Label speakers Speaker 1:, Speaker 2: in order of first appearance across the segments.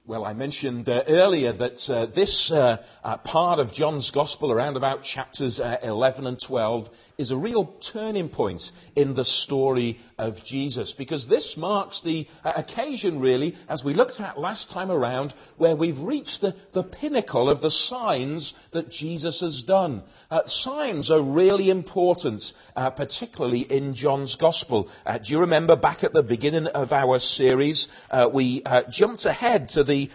Speaker 1: Well, I mentioned earlier that this part of John's Gospel, around about chapters 11 and 12, is a real turning point in the story of Jesus, because this marks the occasion, really, as we looked at last time around, where we've reached the pinnacle of the signs that Jesus has done. Signs are really important, particularly in John's Gospel. Do you remember back at the beginning of our series, we jumped ahead to the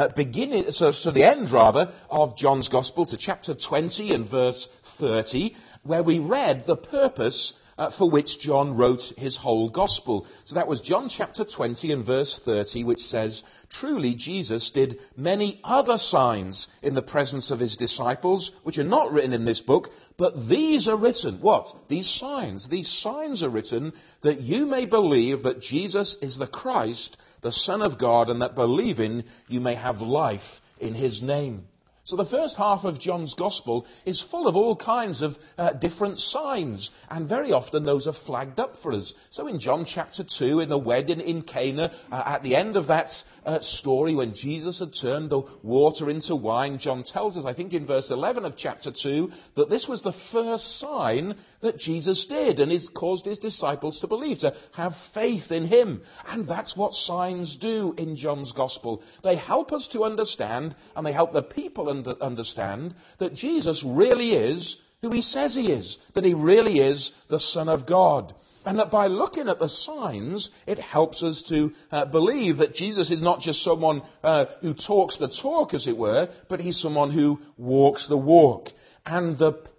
Speaker 1: end of John's Gospel, to chapter 20 and verse 30, where we read the purpose for which John wrote his whole Gospel. So that was John chapter 20 and verse 30, which says, "Truly Jesus did many other signs in the presence of his disciples, which are not written in this book, but these are written." What? These signs. These signs are written that you may believe that Jesus is the Christ, the Son of God, and that believing you may have life in his name. So the first half of John's Gospel is full of all kinds of different signs, and very often those are flagged up for us. So in John chapter 2, in the wedding in Cana, at the end of that story, when Jesus had turned the water into wine, John tells us, I think in verse 11 of chapter 2, that this was the first sign that Jesus did, and it caused his disciples to believe, to have faith in him. And that's what signs do in John's Gospel. They help us to understand, and they help the people understand that Jesus really is who he says he is, that he really is the Son of God. And that by looking at the signs, it helps us to believe that Jesus is not just someone who talks the talk, as it were, but he's someone who walks the walk. And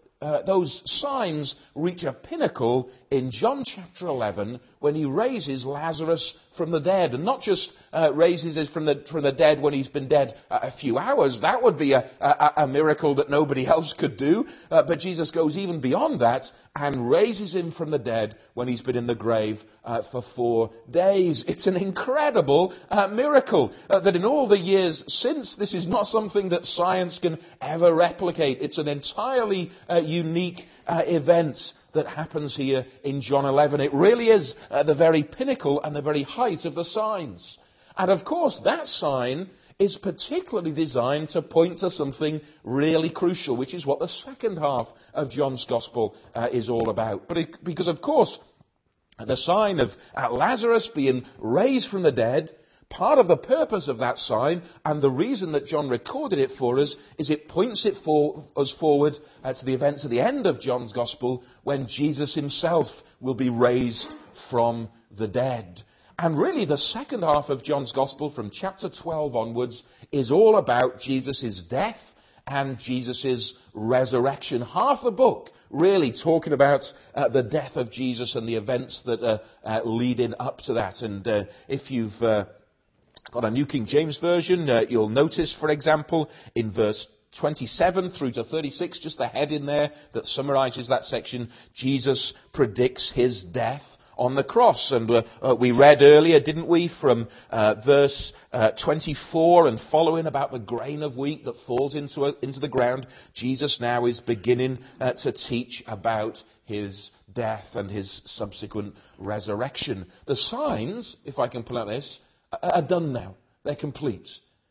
Speaker 1: those signs reach a pinnacle in John chapter 11 when he raises Lazarus from the dead. And not just raises him from the dead when he's been dead a few hours. That would be a miracle that nobody else could do. But Jesus goes even beyond that and raises him from the dead when he's been in the grave for 4 days. It's an incredible miracle that in all the years since, this is not something that science can ever replicate. It's an entirely unique event that happens here in John 11. It really is the very pinnacle and the very height of the signs. And of course, that sign is particularly designed to point to something really crucial, which is what the second half of John's Gospel is all about. Because of course, the sign of Lazarus being raised from the dead, part of the purpose of that sign, and the reason that John recorded it for us, is it points us forward to the events at the end of John's Gospel, when Jesus himself will be raised from the dead. And really, the second half of John's Gospel, from chapter 12 onwards, is all about Jesus' death and Jesus' resurrection. Half the book really talking about the death of Jesus and the events that are leading up to that. And if you've got a New King James Version, you'll notice, for example, in verse 27 through to 36, just the heading there that summarizes that section, Jesus predicts his death on the cross. And we read earlier, didn't we, from verse 24 and following, about the grain of wheat that falls into the ground. Jesus now is beginning to teach about his death and his subsequent resurrection. The signs, if I can pull out this, are done now. They're complete.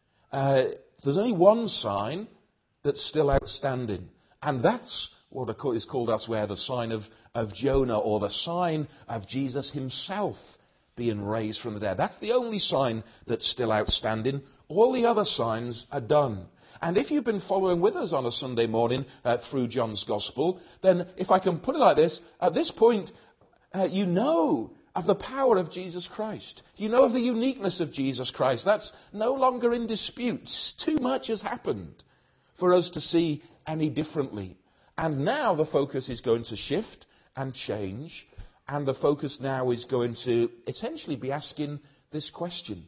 Speaker 1: There's only one sign that's still outstanding, and that's what is called elsewhere the sign of Jonah, or the sign of Jesus himself being raised from the dead. That's the only sign that's still outstanding. All the other signs are done. And if you've been following with us on a Sunday morning through John's Gospel, then if I can put it like this, at this point, you know of the power of Jesus Christ. You know of the uniqueness of Jesus Christ. That's no longer in dispute. Too much has happened for us to see any differently. And now the focus is going to shift and change, and the focus now is going to essentially be asking this question.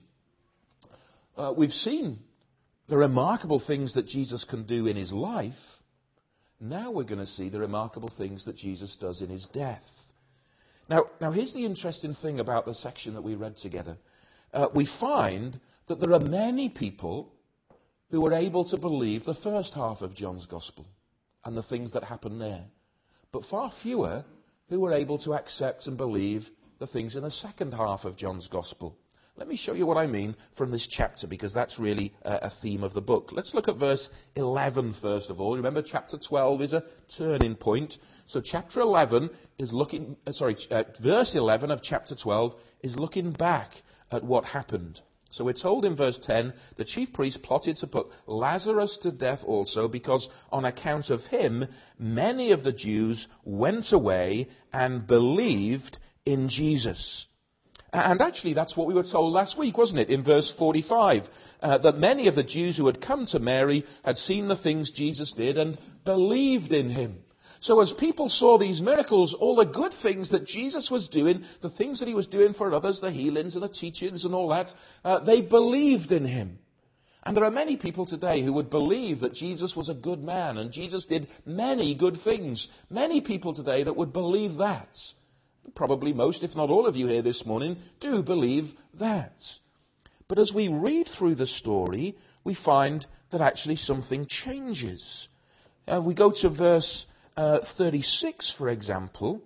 Speaker 1: We've seen the remarkable things that Jesus can do in his life. Now we're going to see the remarkable things that Jesus does in his death. Now here's the interesting thing about the section that we read together. We find that there are many people who were able to believe the first half of John's Gospel and the things that happen there, but far fewer who were able to accept and believe the things in the second half of John's Gospel. Let me show you what I mean from this chapter, because that's really a theme of the book. Let's look at verse 11 first of all. Remember, chapter 12 is a turning point. So chapter 11 is verse 11 of chapter 12 is looking back at what happened. So we're told in verse 10, the chief priest plotted to put Lazarus to death also, because on account of him, many of the Jews went away and believed in Jesus. And actually, that's what we were told last week, wasn't it? In verse 45, that many of the Jews who had come to Mary had seen the things Jesus did and believed in him. So as people saw these miracles, all the good things that Jesus was doing, the things that he was doing for others, the healings and the teachings and all that, they believed in him. And there are many people today who would believe that Jesus was a good man and Jesus did many good things. Many people today that would believe that. Probably most, if not all of you here this morning, do believe that. But as we read through the story, we find that actually something changes. We go to verse 36, for example.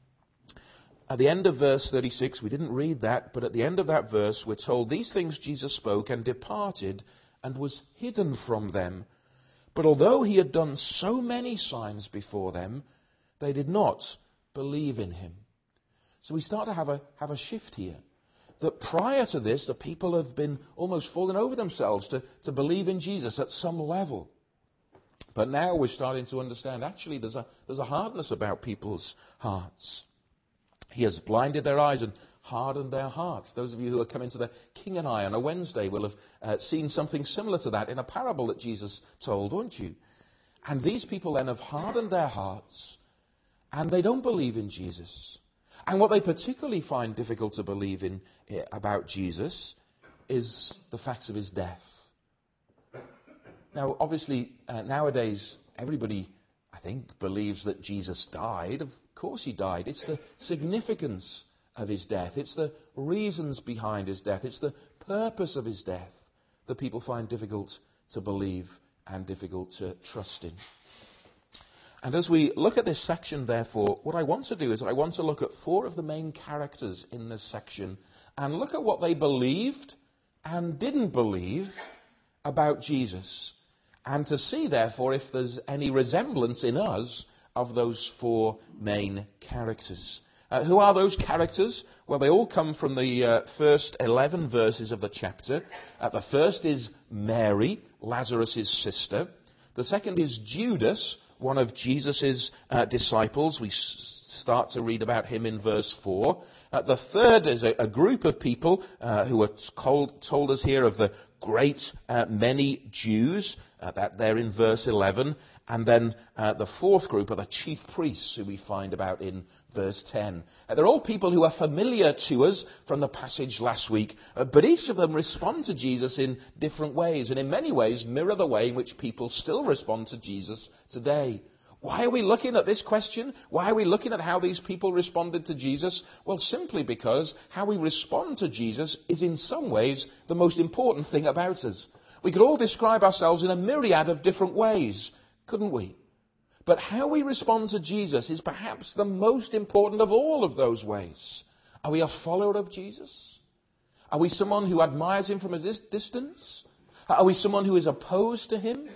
Speaker 1: At the end of verse 36, we didn't read that, but at the end of that verse, we're told, these things Jesus spoke and departed and was hidden from them. But although he had done so many signs before them, they did not believe in him. So we start to have a shift here. That prior to this, the people have been almost falling over themselves to believe in Jesus at some level. But now we're starting to understand, actually, there's a hardness about people's hearts. He has blinded their eyes and hardened their hearts. Those of you who are coming to the King and I on a Wednesday will have seen something similar to that in a parable that Jesus told, won't you? And these people then have hardened their hearts, and they don't believe in Jesus. And what they particularly find difficult to believe in about Jesus is the facts of his death. Now, obviously, nowadays, everybody, I think, believes that Jesus died. Of course he died. It's the significance of his death. It's the reasons behind his death. It's the purpose of his death that people find difficult to believe and difficult to trust in. And as we look at this section, therefore, what I want to do is I want to look at 4 of the main characters in this section and look at what they believed and didn't believe about Jesus. And to see, therefore, if there's any resemblance in us of those 4 main characters. Who are those characters? Well, they all come from the first 11 verses of the chapter. The first is Mary, Lazarus' sister. The second is Judas, one of Jesus' disciples. We start to read about him in verse 4. The third is a group of people who are told us here of the great many Jews, that they're in verse 11. And then the fourth group are the chief priests, who we find about in verse 10. They're all people who are familiar to us from the passage last week, but each of them respond to Jesus in different ways, and in many ways mirror the way in which people still respond to Jesus today. Why are we looking at this question? Why are we looking at how these people responded to Jesus? Well, simply because how we respond to Jesus is in some ways the most important thing about us. We could all describe ourselves in a myriad of different ways, couldn't we? But how we respond to Jesus is perhaps the most important of all of those ways. Are we a follower of Jesus? Are we someone who admires him from a distance? Are we someone who is opposed to him?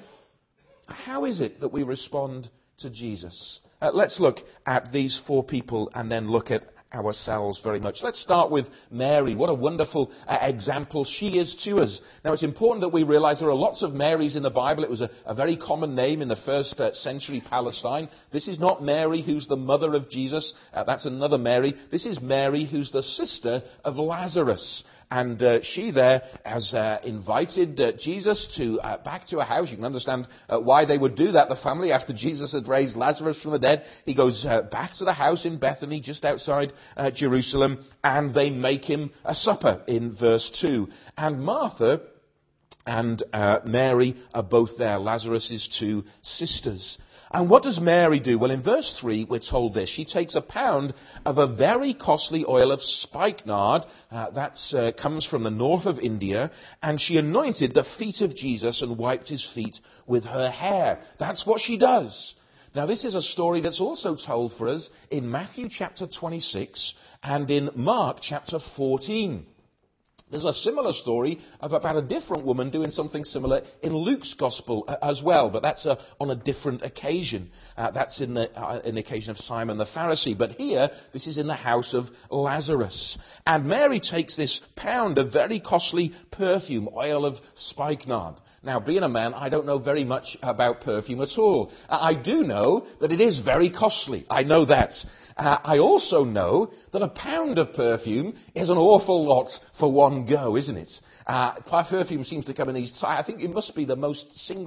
Speaker 1: How is it that we respond to Jesus? Let's look at these 4 people and then look at ourselves very much. Let's start with Mary. What a wonderful example she is to us. Now, it's important that we realize there are lots of Marys in the Bible. It was a very common name in the first century Palestine. This is not Mary, who's the mother of Jesus. That's another Mary. This is Mary, who's the sister of Lazarus. And she there has invited Jesus back to a house. You can understand why they would do that. The family, after Jesus had raised Lazarus from the dead, he goes back to the house in Bethany, just outside Jerusalem, and they make him a supper in verse 2. And Martha and Mary are both there, Lazarus' 2 sisters. And what does Mary do? Well, in verse 3, we're told this. She takes a pound of a very costly oil of spikenard, that comes from the north of India, and she anointed the feet of Jesus and wiped his feet with her hair. That's what she does. Now, this is a story that's also told for us in Matthew chapter 26 and in Mark chapter 14. There's a similar story about a different woman doing something similar in Luke's Gospel as well, but that's on a different occasion. That's in the occasion of Simon the Pharisee. But here, this is in the house of Lazarus. And Mary takes this pound of very costly perfume, oil of spikenard. Now, being a man, I don't know very much about perfume at all. I do know that it is very costly. I know that. I also know that a pound of perfume is an awful lot for one go, isn't it? Perfume seems to come in these, I think it must be the most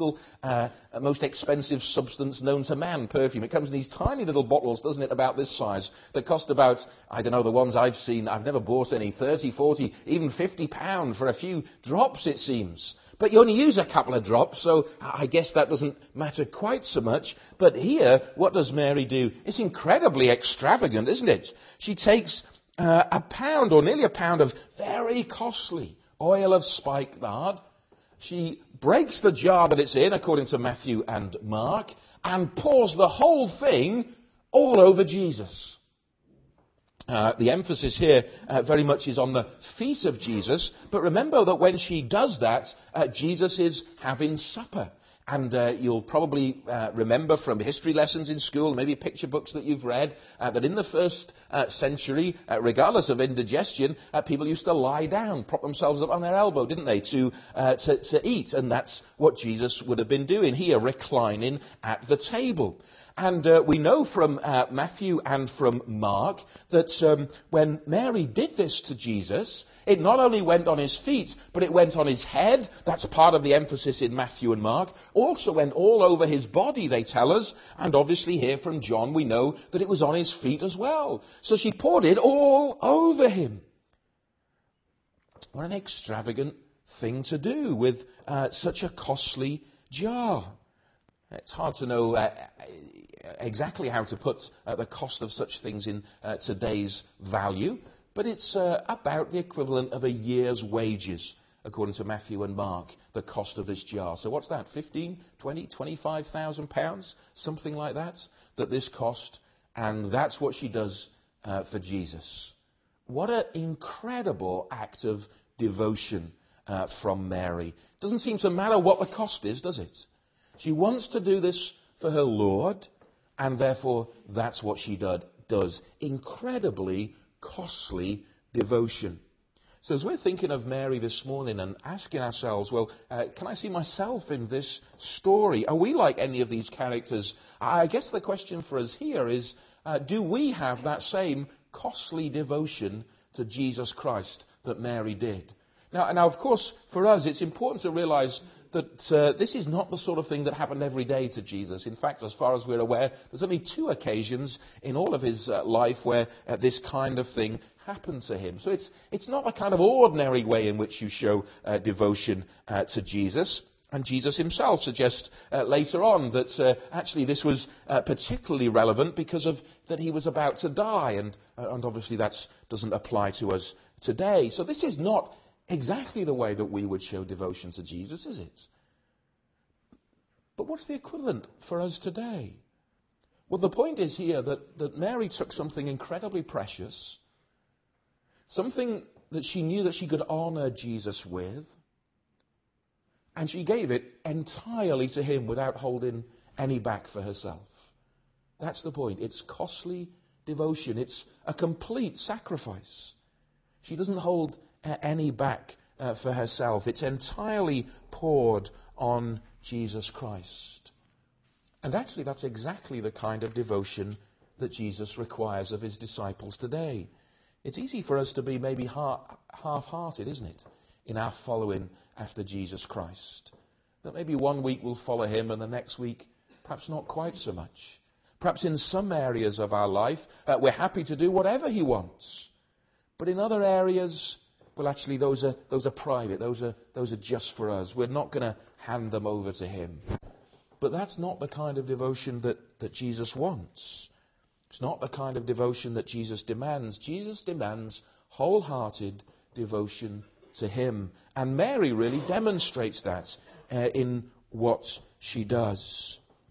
Speaker 1: expensive substance known to man, perfume. It comes in these tiny little bottles, doesn't it, about this size, that cost about, I don't know, the ones I've seen, I've never bought any, 30, 40, even £50 for a few drops, it seems. But you only use a couple of drops, so I guess that doesn't matter quite so much. But here, what does Mary do? It's incredibly extravagant, isn't it? She takes a pound, or nearly a pound, of very costly oil of spikenard. She breaks the jar that it's in, according to Matthew and Mark, and pours the whole thing all over Jesus. The emphasis here very much is on the feet of Jesus. But remember that when she does that, Jesus is having supper. And you'll probably remember from history lessons in school, maybe picture books that you've read, that in the first century, regardless of indigestion, people used to lie down, prop themselves up on their elbow, didn't they, to eat. And that's what Jesus would have been doing here, reclining at the table. And we know from Matthew and from Mark that when Mary did this to Jesus, it not only went on his feet, but it went on his head. That's part of the emphasis in Matthew and Mark. Also went all over his body, they tell us. And obviously here from John we know that it was on his feet as well. So she poured it all over him. What an extravagant thing to do with such a costly jar. It's hard to know exactly how to put the cost of such things in today's value, but it's about the equivalent of a year's wages, according to Matthew and Mark, the cost of this jar. So what's that, 15, 20, 25,000 pounds, something like that this cost, and that's what she does for Jesus. What an incredible act of devotion from Mary. Doesn't seem to matter what the cost is, does it? She wants to do this for her Lord, and therefore that's what she does. Incredibly costly devotion. So as we're thinking of Mary this morning and asking ourselves, well, can I see myself in this story? Are we like any of these characters? I guess the question for us here is, do we have that same costly devotion to Jesus Christ that Mary did? Now, of course, for us, it's important to realize that this is not the sort of thing that happened every day to Jesus. In fact, as far as we're aware, there's only 2 occasions in all of his life where this kind of thing happened to him. So it's not a kind of ordinary way in which you show devotion to Jesus. And Jesus himself suggests later on that actually this was particularly relevant because of that he was about to die. And obviously that doesn't apply to us today. So this is not exactly the way that we would show devotion to Jesus, is it? But what's the equivalent for us today? Well, the point is here that Mary took something incredibly precious, something that she knew that she could honour Jesus with, and she gave it entirely to him without holding any back for herself. That's the point. It's costly devotion. It's a complete sacrifice. She doesn't hold any back for herself. It's entirely poured on Jesus Christ. And actually that's exactly the kind of devotion that Jesus requires of his disciples today. It's easy for us to be maybe half-hearted, isn't it, in our following after Jesus Christ. That maybe one week we'll follow him and the next week perhaps not quite so much. Perhaps in some areas of our life we're happy to do whatever he wants. But in other areas, well, actually, those are private. Those are just for us. We're not going to hand them over to him. But that's not the kind of devotion that Jesus wants. It's not the kind of devotion that Jesus demands. Jesus demands wholehearted devotion to him. And Mary really demonstrates that in what she does.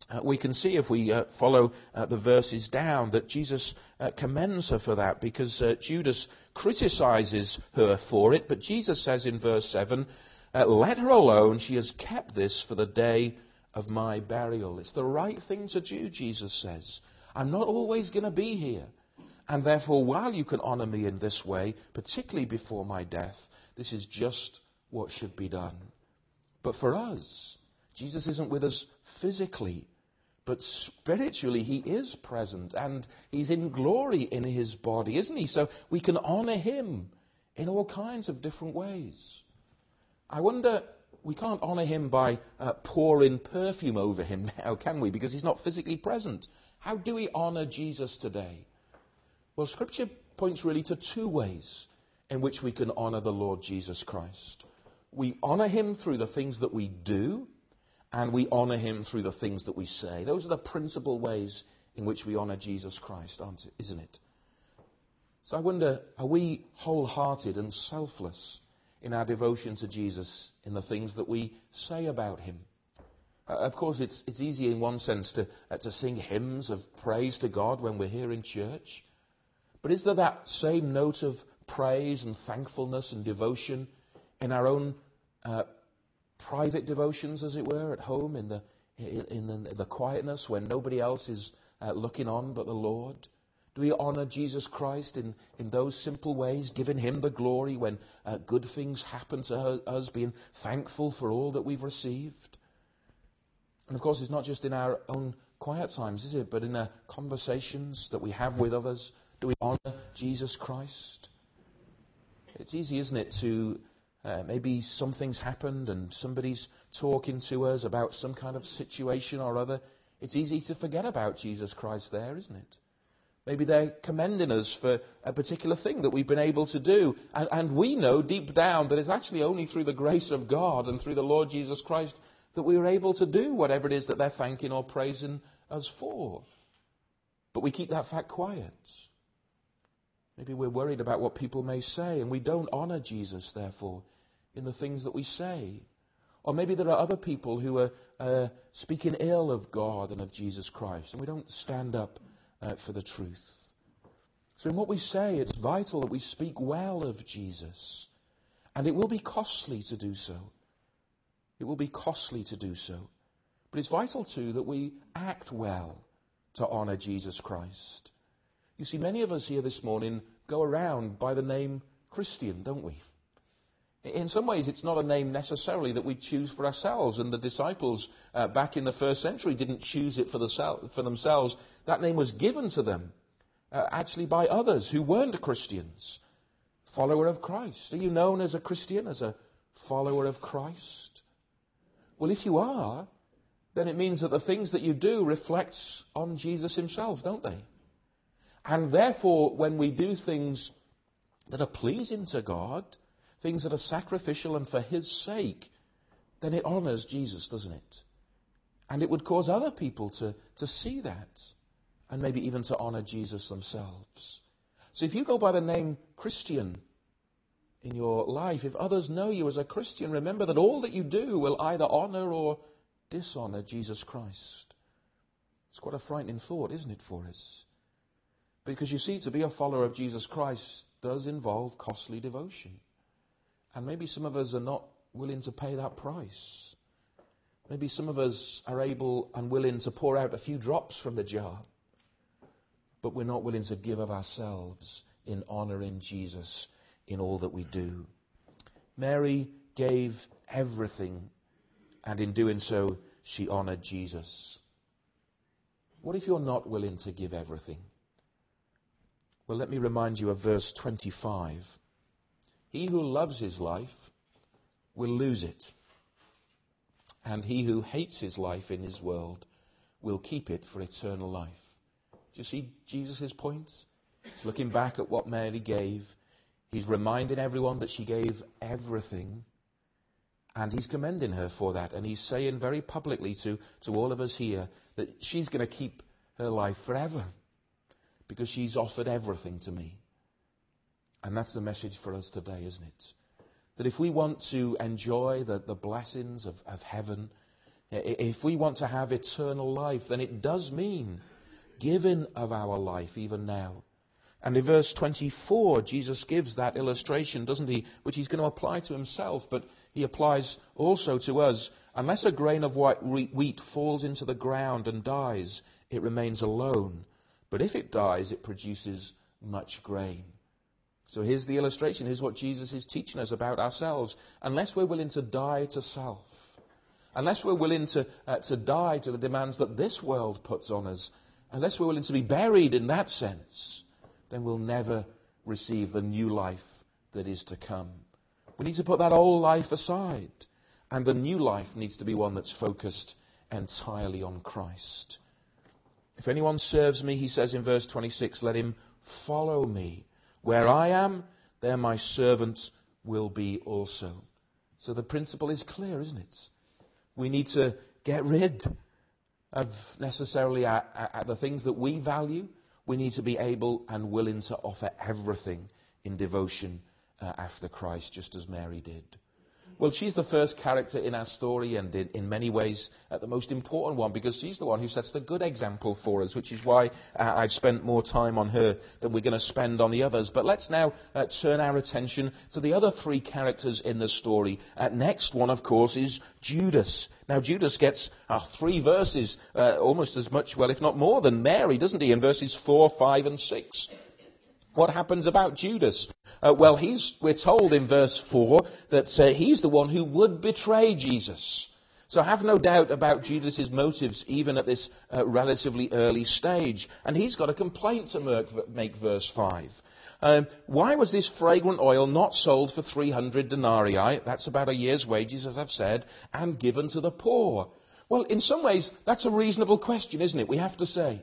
Speaker 1: we can see if we follow the verses down that Jesus commends her for that, because Judas criticizes her for it. But Jesus says in verse 7, let her alone, she has kept this for the day of my burial. It's the right thing to do, Jesus says. I'm not always going to be here. And therefore, while you can honor me in this way, particularly before my death, this is just what should be done. But for us, Jesus isn't with us physically, but spiritually he is present, and he's in glory in his body, isn't he? So we can honor him in all kinds of different ways. I wonder, we can't honor him by pouring perfume over him now, can we? Because he's not physically present. How do we honor Jesus today? Well, Scripture points really to two ways in which we can honor the Lord Jesus Christ. We honor him through the things that we do, and we honor him through the things that we say. Those are the principal ways in which we honor Jesus Christ, isn't it? So I wonder, are we wholehearted and selfless in our devotion to Jesus in the things that we say about him? Of course, it's easy in one sense to sing hymns of praise to God when we're here in church. But is there that same note of praise and thankfulness and devotion in our own private devotions, as it were, at home in the quietness when nobody else is looking on but the Lord? Do we honor Jesus Christ in those simple ways, giving him the glory when good things happen to us, being thankful for all that we've received? And of course, it's not just in our own quiet times, is it? But in the conversations that we have with others, do we honor Jesus Christ? It's easy, isn't it, to maybe something's happened and somebody's talking to us about some kind of situation or other. It's easy to forget about Jesus Christ there, isn't it? Maybe they're commending us for a particular thing that we've been able to do. And we know deep down that it's actually only through the grace of God and through the Lord Jesus Christ that we were able to do whatever it is that they're thanking or praising us for. But we keep that fact quiet. Maybe we're worried about what people may say, and we don't honor Jesus, therefore, in the things that we say. Or maybe there are other people who are speaking ill of God and of Jesus Christ, and we don't stand up for the truth. So in what we say, it's vital that we speak well of Jesus. And it will be costly to do so. It will be costly to do so. But it's vital, too, that we act well to honor Jesus Christ. You see, many of us here this morning go around by the name Christian, don't we? In some ways, it's not a name necessarily that we choose for ourselves, and the disciples back in the first century didn't choose it for themselves. That name was given to them, actually by others who weren't Christians. Follower of Christ. Are you known as a Christian, as a follower of Christ? Well, if you are, then it means that the things that you do reflects on Jesus himself, don't they? And therefore, when we do things that are pleasing to God, things that are sacrificial and for his sake, then it honors Jesus, doesn't it? And it would cause other people to see that, and maybe even to honor Jesus themselves. So if you go by the name Christian in your life, if others know you as a Christian, remember that all that you do will either honor or dishonor Jesus Christ. It's quite a frightening thought, isn't it, for us? Because you see, to be a follower of Jesus Christ does involve costly devotion. And maybe some of us are not willing to pay that price. Maybe some of us are able and willing to pour out a few drops from the jar, but we're not willing to give of ourselves in honoring Jesus in all that we do. Mary gave everything, and in doing so, she honored Jesus. What if you're not willing to give everything? Well, let me remind you of verse 25. He who loves his life will lose it, and he who hates his life in his world will keep it for eternal life. Do you see Jesus' point? He's looking back at what Mary gave. He's reminding everyone that she gave everything, and he's commending her for that. And he's saying very publicly to all of us here that she's going to keep her life forever because she's offered everything to me. And that's the message for us today, isn't it? That if we want to enjoy the blessings of heaven, If we want to have eternal life, then it does mean giving of our life even now. And in verse 24, Jesus gives that illustration, doesn't he, which he's going to apply to himself, but he applies also to us. Unless a grain of white wheat falls into the ground and dies, it remains alone. But if it dies, it produces much grain. So here's the illustration. Here's what Jesus is teaching us about ourselves. Unless we're willing to die to self, unless we're willing to die to the demands that this world puts on us, unless we're willing to be buried in that sense, then we'll never receive the new life that is to come. We need to put that old life aside. And the new life needs to be one that's focused entirely on Christ. If anyone serves me, he says in verse 26, let him follow me. Where I am, there my servant will be also. So the principle is clear, isn't it? We need to get rid of necessarily the things that we value. We need to be able and willing to offer everything in devotion after Christ, just as Mary did. Well, she's the first character in our story, and in many ways the most important one, because she's the one who sets the good example for us, which is why I've spent more time on her than we're going to spend on the others. But let's now turn our attention to the other three characters in the story. Next one, of course, is Judas. Now, Judas gets 3 verses, almost as much, well, if not more than Mary, doesn't he, in verses 4, 5 and 6. What happens about Judas? Well, we're told in verse 4 that he's the one who would betray Jesus. So have no doubt about Judas's motives, even at this relatively early stage. And he's got a complaint to make, verse 5. Why was this fragrant oil not sold for 300 denarii? That's about a year's wages, as I've said, and given to the poor. Well, in some ways, that's a reasonable question, isn't it? We have to say.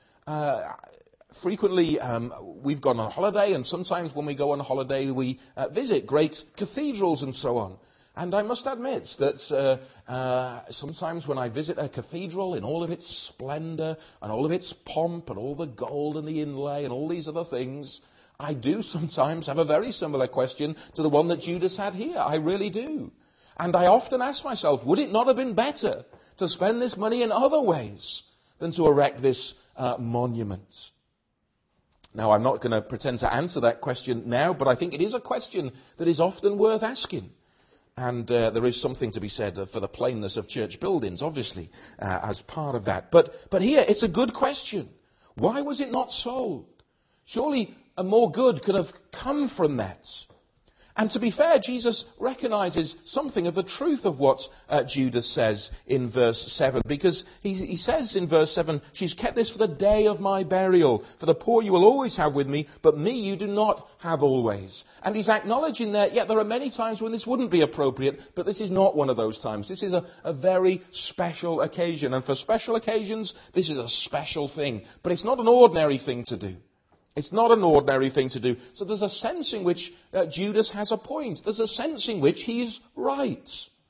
Speaker 1: Frequently, we've gone on holiday, and sometimes when we go on holiday, we visit great cathedrals and so on. And I must admit that sometimes when I visit a cathedral in all of its splendour and all of its pomp and all the gold and the inlay and all these other things, I do sometimes have a very similar question to the one that Judas had here. I really do. And I often ask myself, would it not have been better to spend this money in other ways than to erect this monument? Now, I'm not going to pretend to answer that question now, but I think it is a question that is often worth asking. And there is something to be said for the plainness of church buildings, obviously, as part of that. But here, it's a good question. Why was it not sold? Surely a more good could have come from that. And to be fair, Jesus recognizes something of the truth of what Judas says in verse 7. Because he says in verse 7, she's kept this for the day of my burial. For the poor you will always have with me, but me you do not have always. And he's acknowledging there, there are many times when this wouldn't be appropriate, but this is not one of those times. This is a very special occasion. And for special occasions, this is a special thing. But it's not an ordinary thing to do. It's not an ordinary thing to do. So there's a sense in which Judas has a point. There's a sense in which he's right.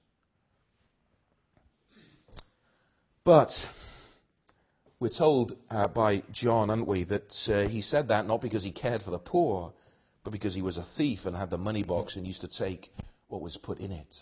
Speaker 1: But we're told by John, aren't we, that he said that not because he cared for the poor, but because he was a thief and had the money box and used to take what was put in it.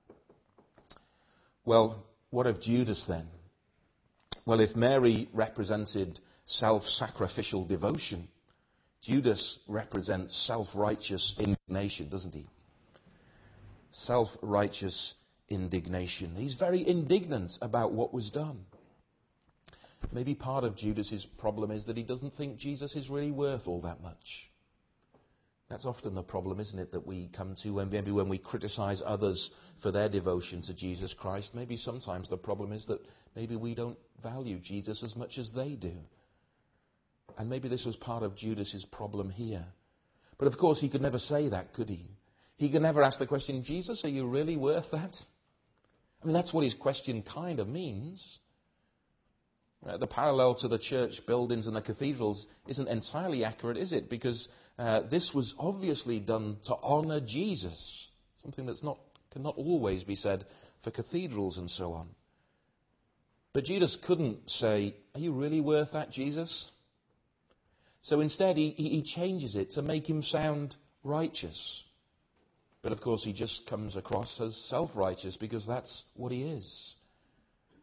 Speaker 1: Well, what of Judas then? Well, if Mary represented self-sacrificial devotion, Judas represents self-righteous indignation, doesn't he? Self-righteous indignation. He's very indignant about what was done. Maybe part of Judas's problem is that he doesn't think Jesus is really worth all that much. That's often the problem, isn't it, that we come to when we criticize others for their devotion to Jesus Christ. Maybe sometimes the problem is that maybe we don't value Jesus as much as they do. And maybe this was part of Judas's problem here. But of course, he could never say that, could he? He could never ask the question, Jesus, are you really worth that? I mean, that's what his question kind of means. The parallel to the church buildings and the cathedrals isn't entirely accurate, is it? Because this was obviously done to honour Jesus. Something that's cannot always be said for cathedrals and so on. But Judas couldn't say, are you really worth that, Jesus? So instead, he changes it to make him sound righteous. But of course, he just comes across as self-righteous because that's what he is.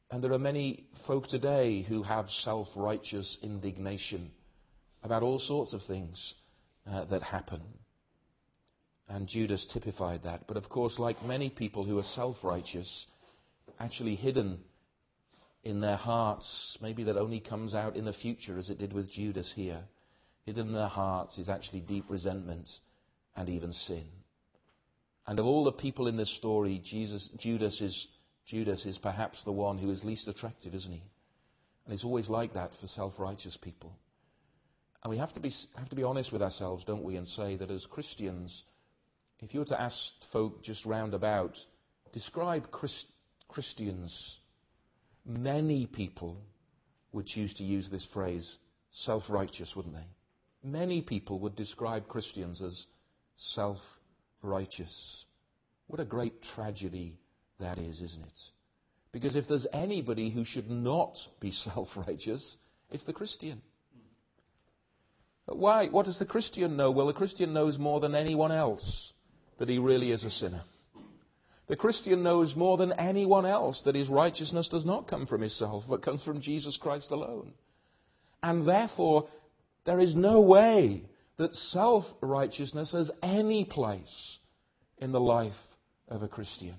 Speaker 1: And there are many folk today who have self-righteous indignation about all sorts of things that happen. And Judas typified that. But of course, like many people who are self-righteous, actually hidden in their hearts, maybe that only comes out in the future as it did with Judas here, hidden in their hearts is actually deep resentment and even sin. And of all the people in this story, Judas is perhaps the one who is least attractive, isn't he? And it's always like that for self-righteous people. And we have to be honest with ourselves, don't we, and say that as Christians, if you were to ask folk just round about, describe Christians, many people would choose to use this phrase, self-righteous, wouldn't they? Many people would describe Christians as self-righteous. What a great tragedy that is, isn't it? Because if there's anybody who should not be self-righteous, it's the Christian. But why? What does the Christian know? Well, the Christian knows more than anyone else that he really is a sinner. The Christian knows more than anyone else that his righteousness does not come from himself, but comes from Jesus Christ alone. And therefore, there is no way that self-righteousness has any place in the life of a Christian.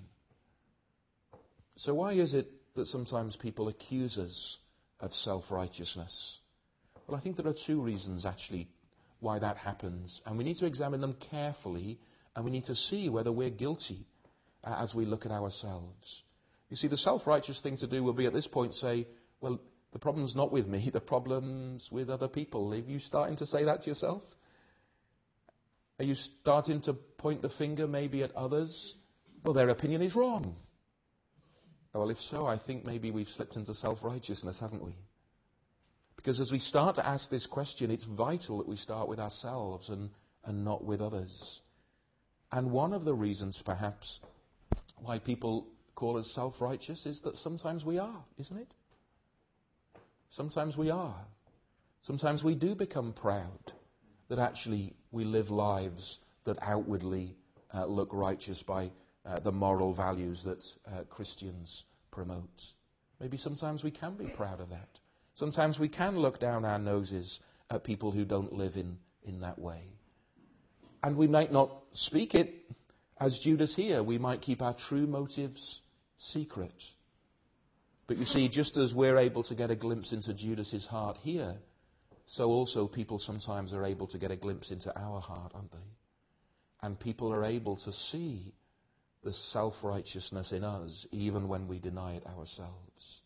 Speaker 1: So why is it that sometimes people accuse us of self-righteousness? Well, I think there are two reasons, actually, why that happens. And we need to examine them carefully, and we need to see whether we're guilty as we look at ourselves. You see, the self-righteous thing to do will be at this point say, well, the problem's not with me, the problem's with other people. Are you starting to say that to yourself? Are you starting to point the finger maybe at others? Well, their opinion is wrong. Well, if so, I think maybe we've slipped into self-righteousness, haven't we? Because as we start to ask this question, it's vital that we start with ourselves and not with others. And one of the reasons, perhaps, why people call us self-righteous is that sometimes we are, isn't it? Sometimes we are. Sometimes we do become proud that actually we live lives that outwardly look righteous by the moral values that Christians promote. Maybe sometimes we can be proud of that. Sometimes we can look down our noses at people who don't live in that way. And we might not speak it as Judas here. We might keep our true motives secret. But you see, just as we're able to get a glimpse into Judas's heart here, so also people sometimes are able to get a glimpse into our heart, aren't they? And people are able to see the self-righteousness in us, even when we deny it ourselves.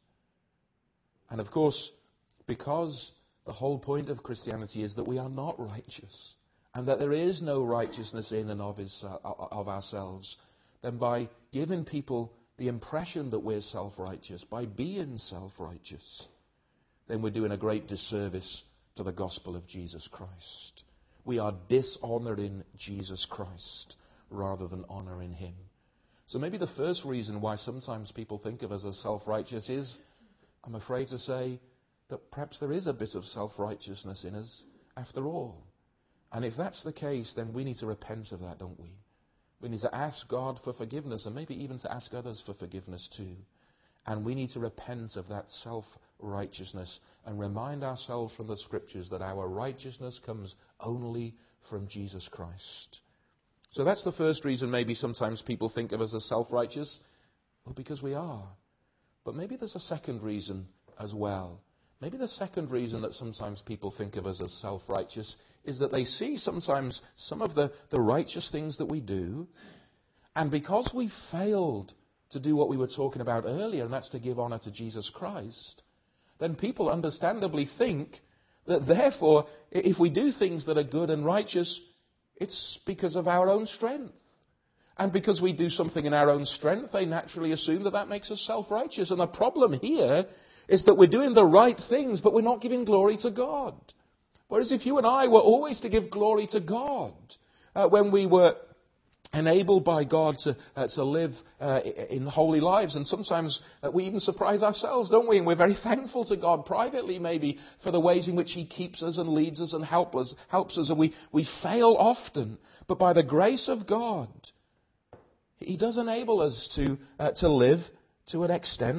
Speaker 1: And of course, because the whole point of Christianity is that we are not righteous, and that there is no righteousness in and of ourselves, then by giving people the impression that we're self-righteous, by being self-righteous, then we're doing a great disservice to the gospel of Jesus Christ. We are dishonouring Jesus Christ rather than honouring him. So maybe the first reason why sometimes people think of us as self-righteous is, I'm afraid to say, that perhaps there is a bit of self-righteousness in us after all. And if that's the case, then we need to repent of that, don't we? We need to ask God for forgiveness, and maybe even to ask others for forgiveness too. And we need to repent of that self-righteousness and remind ourselves from the Scriptures that our righteousness comes only from Jesus Christ. So that's the first reason maybe sometimes people think of us as self-righteous. Well, because we are. But maybe there's a second reason as well. Maybe the second reason that sometimes people think of us as self-righteous is that they see sometimes some of the righteous things that we do, and because we failed to do what we were talking about earlier, and that's to give honour to Jesus Christ, then people understandably think that therefore, if we do things that are good and righteous, it's because of our own strength. And because we do something in our own strength, they naturally assume that that makes us self-righteous. And the problem here is that we're doing the right things, but we're not giving glory to God. Whereas if you and I were always to give glory to God, when we were enabled by God to live in holy lives, and sometimes we even surprise ourselves, don't we? And we're very thankful to God privately maybe for the ways in which he keeps us and leads us and helps us, and we fail often. But by the grace of God, he does enable us to live to an extent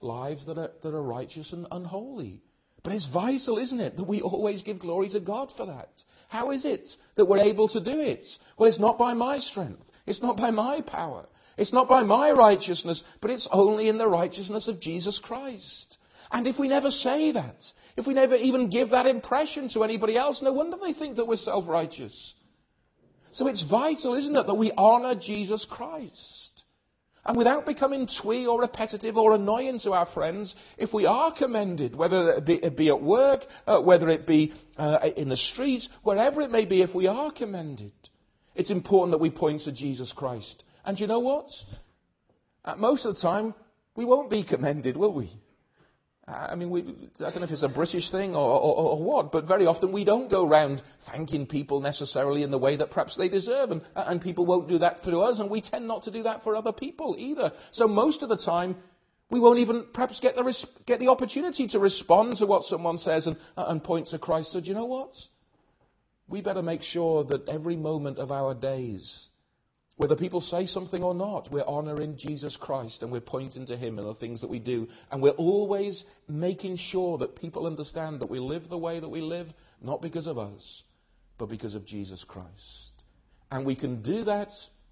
Speaker 1: lives that are righteous and unholy. But it's vital, isn't it, that we always give glory to God for that. How is it that we're able to do it? Well, it's not by my strength. It's not by my power. It's not by my righteousness, but it's only in the righteousness of Jesus Christ. And if we never say that, if we never even give that impression to anybody else, no wonder they think that we're self-righteous. So it's vital, isn't it, that we honour Jesus Christ. And without becoming twee or repetitive or annoying to our friends, if we are commended, whether it be at work, whether it be in the streets, wherever it may be, if we are commended, it's important that we point to Jesus Christ. And you know what? Most of the time, we won't be commended, will we? I mean, I don't know if it's a British thing or what, but very often we don't go around thanking people necessarily in the way that perhaps they deserve, and people won't do that for us, and we tend not to do that for other people either. So most of the time, we won't even perhaps get the opportunity to respond to what someone says and point to Christ. So do you know what? We better make sure that every moment of our days, whether people say something or not, we're honouring Jesus Christ and we're pointing to Him in the things that we do. And we're always making sure that people understand that we live the way that we live, not because of us, but because of Jesus Christ. And we can do that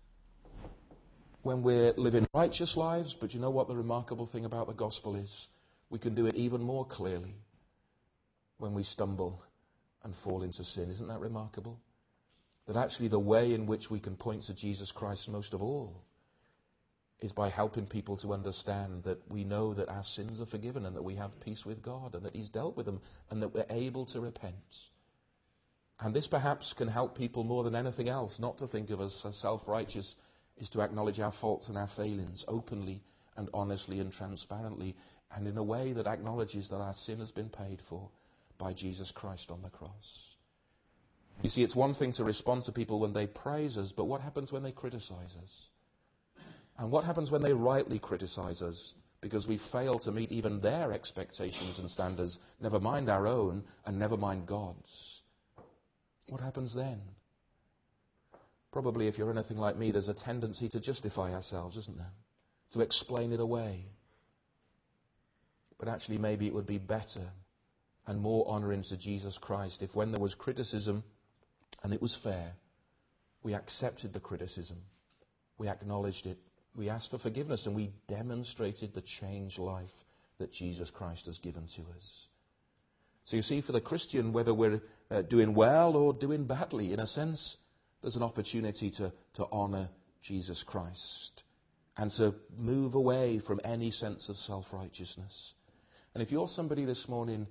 Speaker 1: when we're living righteous lives, but you know what the remarkable thing about the gospel is? We can do it even more clearly when we stumble and fall into sin. Isn't that remarkable? That actually the way in which we can point to Jesus Christ most of all is by helping people to understand that we know that our sins are forgiven and that we have peace with God and that He's dealt with them and that we're able to repent. And this perhaps can help people more than anything else not to think of us as self-righteous, is to acknowledge our faults and our failings openly and honestly and transparently, and in a way that acknowledges that our sin has been paid for by Jesus Christ on the cross. You see, it's one thing to respond to people when they praise us, but what happens when they criticize us? And what happens when they rightly criticize us because we fail to meet even their expectations and standards, never mind our own and never mind God's? What happens then? Probably, if you're anything like me, there's a tendency to justify ourselves, isn't there? To explain it away. But actually, maybe it would be better and more honouring to Jesus Christ if when there was criticism, and it was fair, we accepted the criticism, we acknowledged it, we asked for forgiveness, and we demonstrated the changed life that Jesus Christ has given to us. So you see, for the Christian, whether we're doing well or doing badly, in a sense, there's an opportunity to honour Jesus Christ and to move away from any sense of self-righteousness. And if you're somebody this morning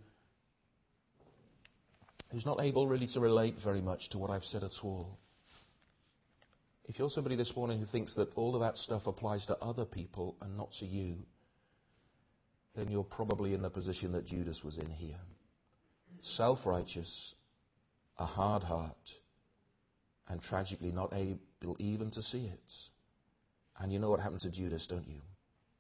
Speaker 1: who's not able really to relate very much to what I've said at all, if you're somebody this morning who thinks that all of that stuff applies to other people and not to you, then you're probably in the position that Judas was in here. Self-righteous, a hard heart, and tragically not able even to see it. And you know what happened to Judas, don't you?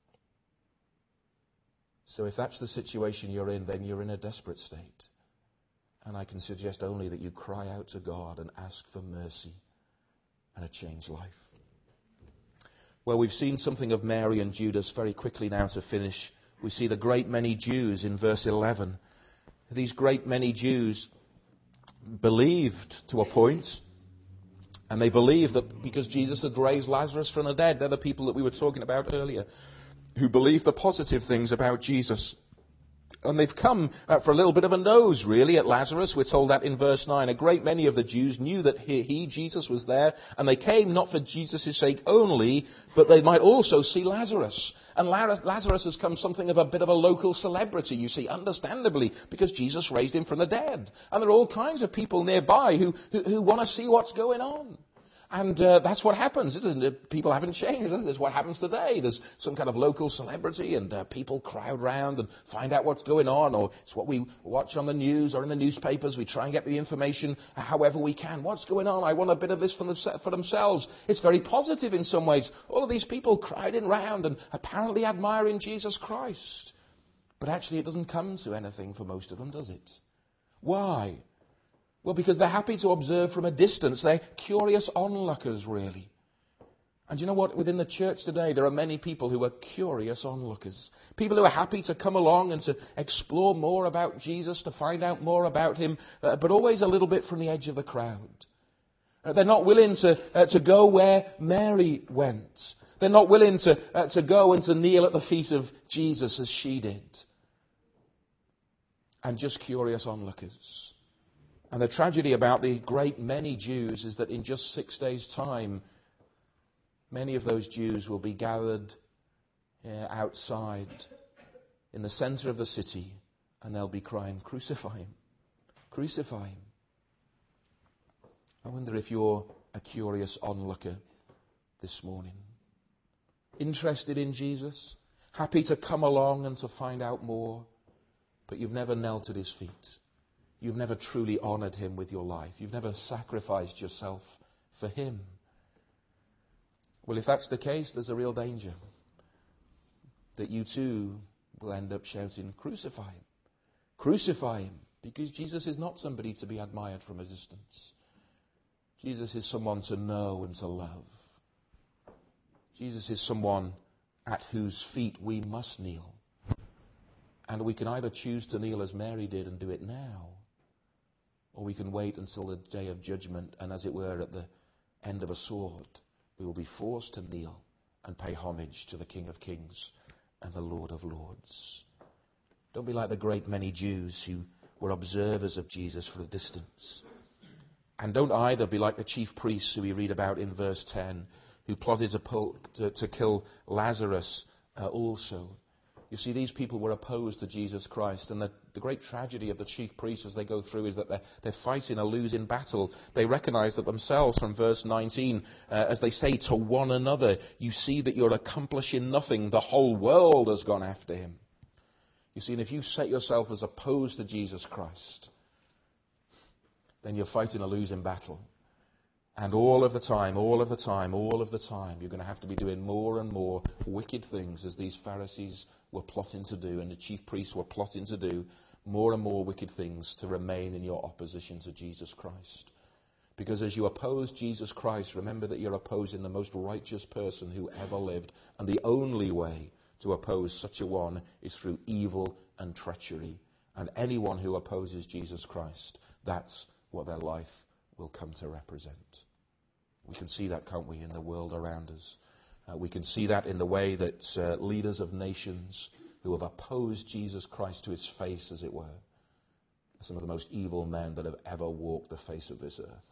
Speaker 1: So if that's the situation you're in, then you're in a desperate state. And I can suggest only that you cry out to God and ask for mercy and a changed life. Well, we've seen something of Mary and Judas. Very quickly now to finish, we see the great many Jews in verse 11. These great many Jews believed to a point, and they believed that because Jesus had raised Lazarus from the dead, they're the people that we were talking about earlier, who believed the positive things about Jesus. And they've come for a little bit of a nose, really, at Lazarus. We're told that in verse 9. A great many of the Jews knew that Jesus, was there, and they came not for Jesus' sake only, but they might also see Lazarus. And Lazarus has come something of a bit of a local celebrity, you see, understandably, because Jesus raised him from the dead. And there are all kinds of people nearby who want to see what's going on. And that's what happens, isn't it? People haven't changed. It's what happens today. There's some kind of local celebrity and people crowd round and find out what's going on. Or it's what we watch on the news or in the newspapers. We try and get the information however we can. What's going on? I want a bit of this for themselves. It's very positive in some ways. All of these people crowding round and apparently admiring Jesus Christ. But actually it doesn't come to anything for most of them, does it? Why? Well, because they're happy to observe from a distance. They're curious onlookers, really. And you know what? Within the church today, there are many people who are curious onlookers. People who are happy to come along and to explore more about Jesus, to find out more about him, but always a little bit from the edge of the crowd. They're not willing to go where Mary went. They're not willing to go and to kneel at the feet of Jesus as she did. And just curious onlookers. And the tragedy about the great many Jews is that in just 6 days' time, many of those Jews will be gathered outside in the center of the city, and they'll be crying, "Crucify him, crucify him." I wonder if you're a curious onlooker this morning. Interested in Jesus, happy to come along and to find out more, but you've never knelt at his feet. You've never truly honored him with your life. You've never sacrificed yourself for him. Well, if that's the case, there's a real danger that you too will end up shouting, "Crucify him, crucify him," because Jesus is not somebody to be admired from a distance. Jesus is someone to know and to love. Jesus is someone at whose feet we must kneel. And we can either choose to kneel as Mary did and do it now, or we can wait until the day of judgment, and as it were at the end of a sword, we will be forced to kneel and pay homage to the King of Kings and the Lord of Lords. Don't be like the great many Jews who were observers of Jesus from a distance. And don't either be like the chief priests who we read about in verse 10, who plotted to kill Lazarus also. You see, these people were opposed to Jesus Christ, and the great tragedy of the chief priests as they go through is that they're fighting a losing battle. They recognize that themselves from verse 19, as they say to one another, "You see that you're accomplishing nothing. The whole world has gone after him." You see, and if you set yourself as opposed to Jesus Christ, then you're fighting a losing battle. And all of the time, you're going to have to be doing more and more wicked things, as these Pharisees were plotting to do and the chief priests were plotting to do, more and more wicked things to remain in your opposition to Jesus Christ. Because as you oppose Jesus Christ, remember that you're opposing the most righteous person who ever lived, and the only way to oppose such a one is through evil and treachery. And anyone who opposes Jesus Christ, that's what their life will come to represent. We can see that, can't we, in the world around us. We can see that in the way that leaders of nations who have opposed Jesus Christ to his face, as it were, are some of the most evil men that have ever walked the face of this earth.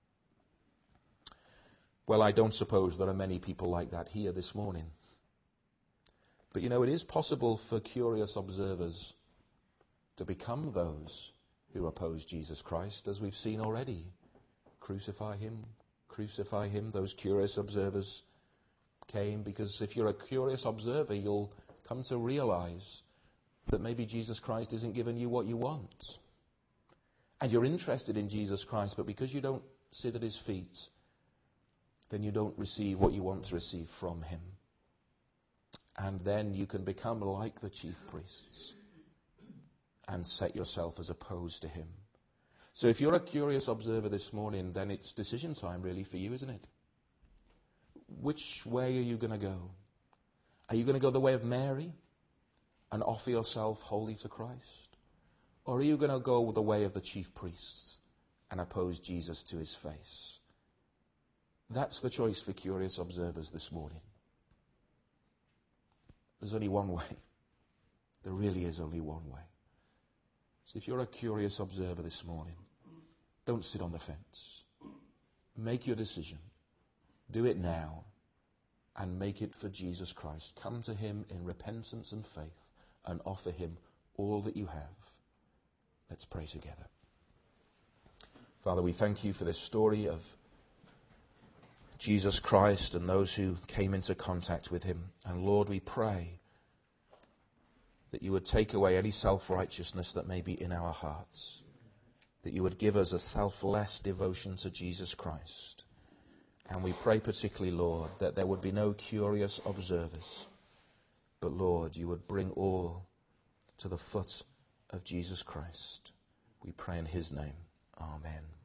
Speaker 1: Well, I don't suppose there are many people like that here this morning. But you know, it is possible for curious observers to become those who oppose Jesus Christ, as we've seen already. Crucify him, crucify him. Those curious observers came because if you're a curious observer, you'll come to realize that maybe Jesus Christ isn't giving you what you want. And you're interested in Jesus Christ, but because you don't sit at his feet, then you don't receive what you want to receive from him. And then you can become like the chief priests and set yourself as opposed to him. So if you're a curious observer this morning, then it's decision time really for you, isn't it? Which way are you going to go? Are you going to go the way of Mary and offer yourself wholly to Christ? Or are you going to go the way of the chief priests and oppose Jesus to his face? That's the choice for curious observers this morning. There's only one way. There really is only one way. So if you're a curious observer this morning, don't sit on the fence. Make your decision. Do it now. And make it for Jesus Christ. Come to him in repentance and faith and offer him all that you have. Let's pray together. Father, we thank you for this story of Jesus Christ and those who came into contact with him. And Lord, we pray that you would take away any self-righteousness that may be in our hearts. That you would give us a selfless devotion to Jesus Christ. And we pray particularly, Lord, that there would be no curious observers. But Lord, you would bring all to the foot of Jesus Christ. We pray in his name. Amen.